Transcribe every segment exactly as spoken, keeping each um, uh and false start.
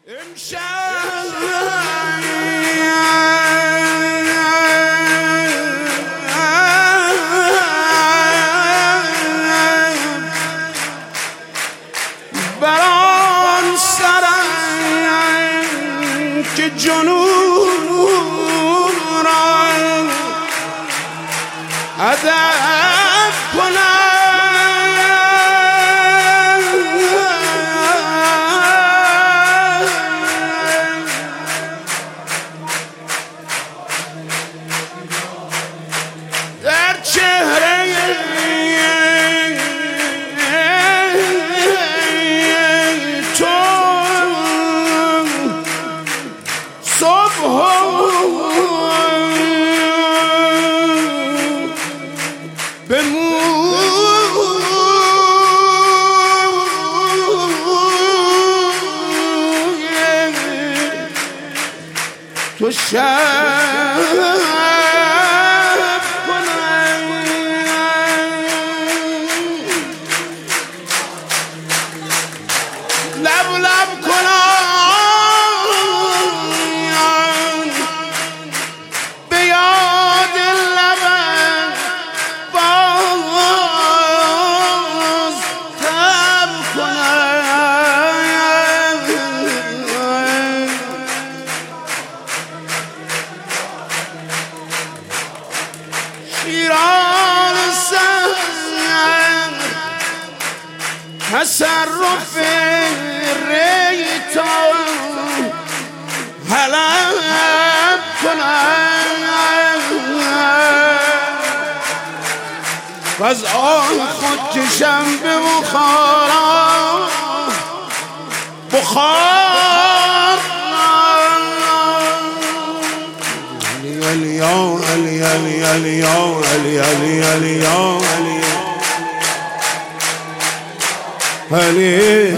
بران سرم که جنون را ادب کنم در چهره تو صبح به تو شب کنم لب لب کنم به یاد لبم باز تب کنم شیران سر تصرف ریتا حلب کنم و از آن خود کشم به بخارا بخار علی علی علی علی علی علی علی علی علی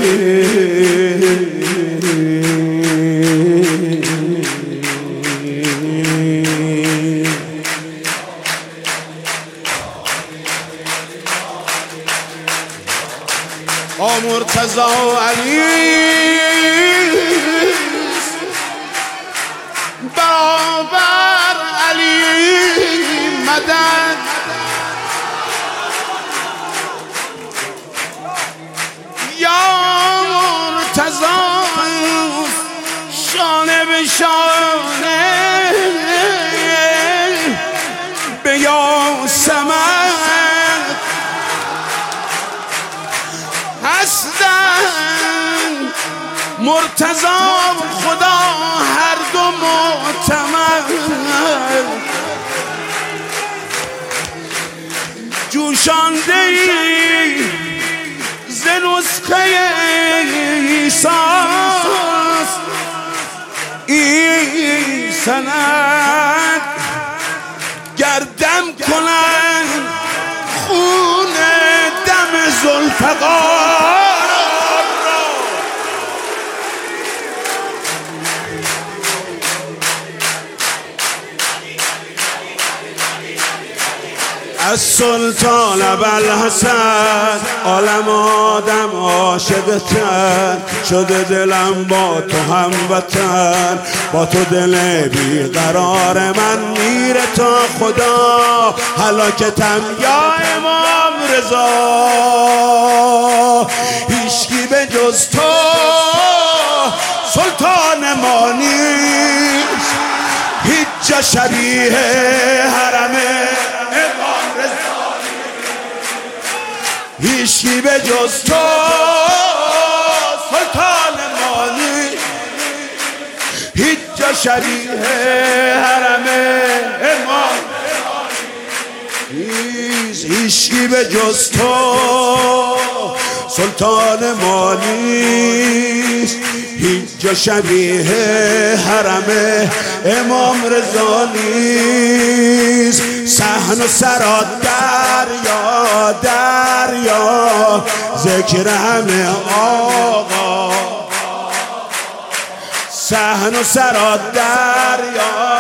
آ مرتضی علی برابر علی مدد یا مرتضی شانه به شانه به یاسمن هستن مرتضی خدا هر دو معتمد جوشانده ای ز نسخه ایساس این سند گردم کنن خون دم ذوالفقار از سلطان ابوالحسن عالم آدم عاشقتن شده دلم با تو هموطن با تو دل بیقرار من میره تا خدا هلاکتم یا امام رضا هیچکی به جز تو سلطان ما نیست هیچ جا شبیه حرمه هیچکی به جز تو سلطان مانی هیچ جا شبیه حرم امام هیچکی به جز تو سلطان مانی هیچ جا شبیه حرم امام رضا نیست صحن و سرات دریا دریا ذکر همه آقا صحن و سرات دریا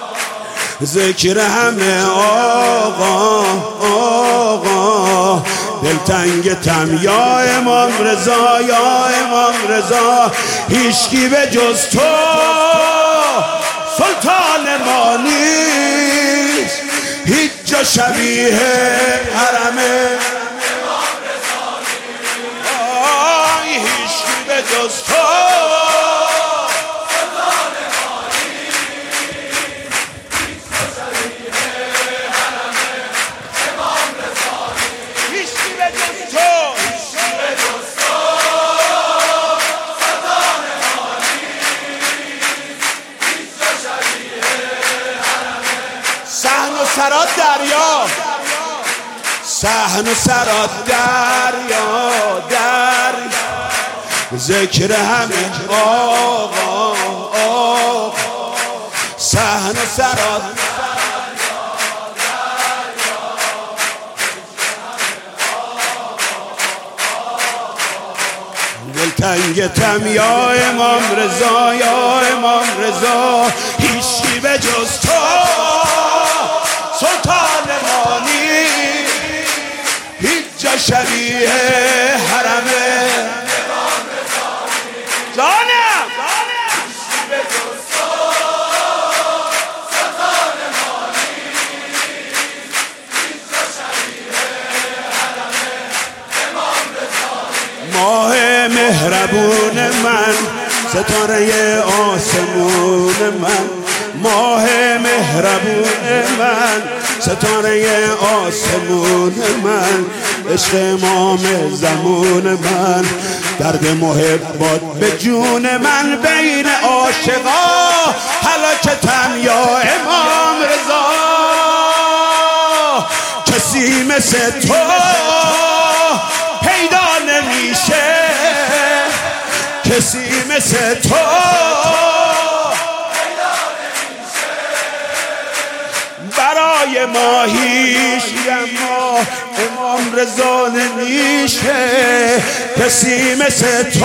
ذکر همه آقا آقا دلتنگتم یا امام رضا، یا امام رضا، هیچکی به جز تو سلطان ما نیست، هیچ جا شبیه حرمه امام رضا نیست، هیچکی به جز تو سلطان ما نیست، هیچ جا شبیه حرمه امام رضا نیست، هیچکی به جز تو، هیچکی به جز تو سلطان ما نیست، هیچ جا شبیه حرمه. صحن و سرات دریا، صحن و سرات دریا، دریا ذکر همه آقا، آقا صحن و سرات دلتنگتم یا امام رضا، یا امام رضا، هیچکی به جز تو سلطان ما نیست، هیچ جا شبیه حرمه امام رضا نیست، جانم هیچکی به جز تو سلطان ما نیست، هیچ جا شبیه حرمه امام رضا نیست. ماه مهربون من، ستاره آسمون من، ماه مهربون من، ستاره آسمون من، عشق امام زمان من، درد محبات به جون من، بین عاشقا هلاکتم یا امام رضا، کسی مثل تو پیدا نمیشه، کسی مثل تو برای ما هیچ ما امام رضا نمیشه، کسی مثل تو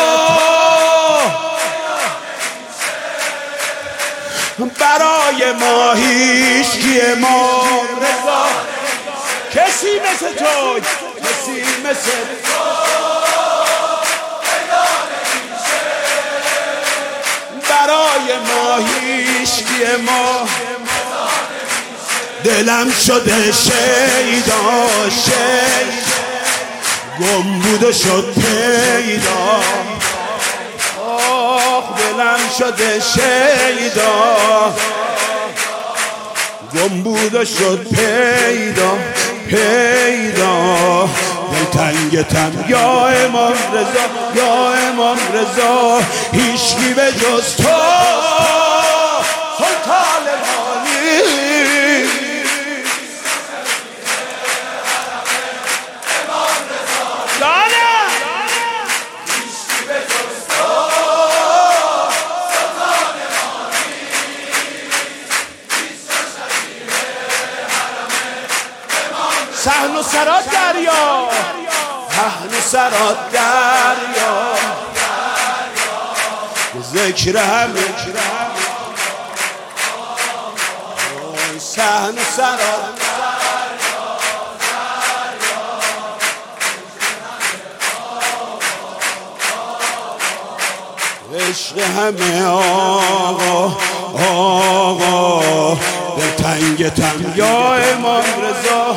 برای ما هیچ امام رضا، کسی مثل تو، کسی مثل تو برای ما هیچ ما. دلم شده شیدا، شید گم بود و شد پیدا، آخ دلم شده شیدا، گم بود و شد پیدا، پیدا دلتنگتم یا امام رضا، یا امام رضا، هیچکی به جز تو سلطان ما نیست. صحن و سرات دریا، صحن و سرات دریا، ذکر همه صحن و سرات عشق همه آقا، آقا دلتنگتم یا امام رضا،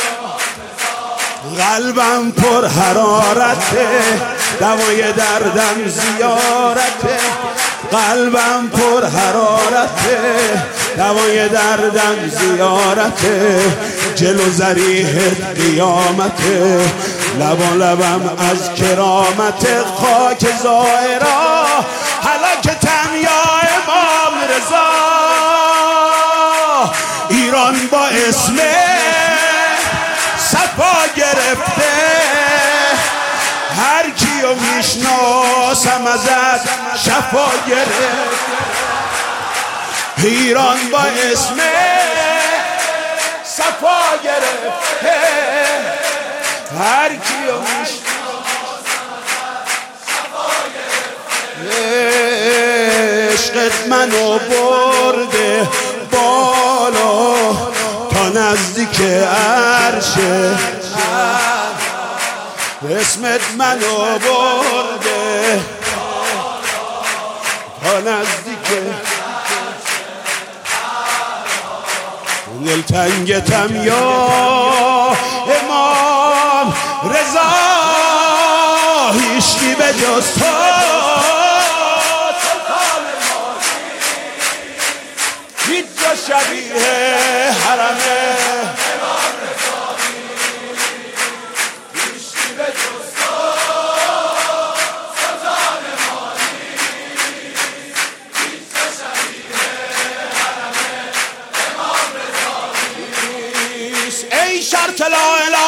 قلبم پر حرارته، دوای دردم زیارته، قلبم پر حرارته، دوای دردم زیارته، جلو ذریحت قیامته، لبا لبم از کرامت، خاک زائرا هلاکتم یا امام رضا، ایران با اسم صفا گرفته، هر کیو میشناسم ازت شفا گرفته، ایران با اسم صفا گرفته، هر کیو میشناسم ازت شفا گرفته، عشقت منو برده بالا تا نزدیک عرشه. اسمت منو برده تا نزدیک دلتنگتم یا امام رضا، هیچکی به جز تو هیچ جا شبیه حرمه ای شرط لا اله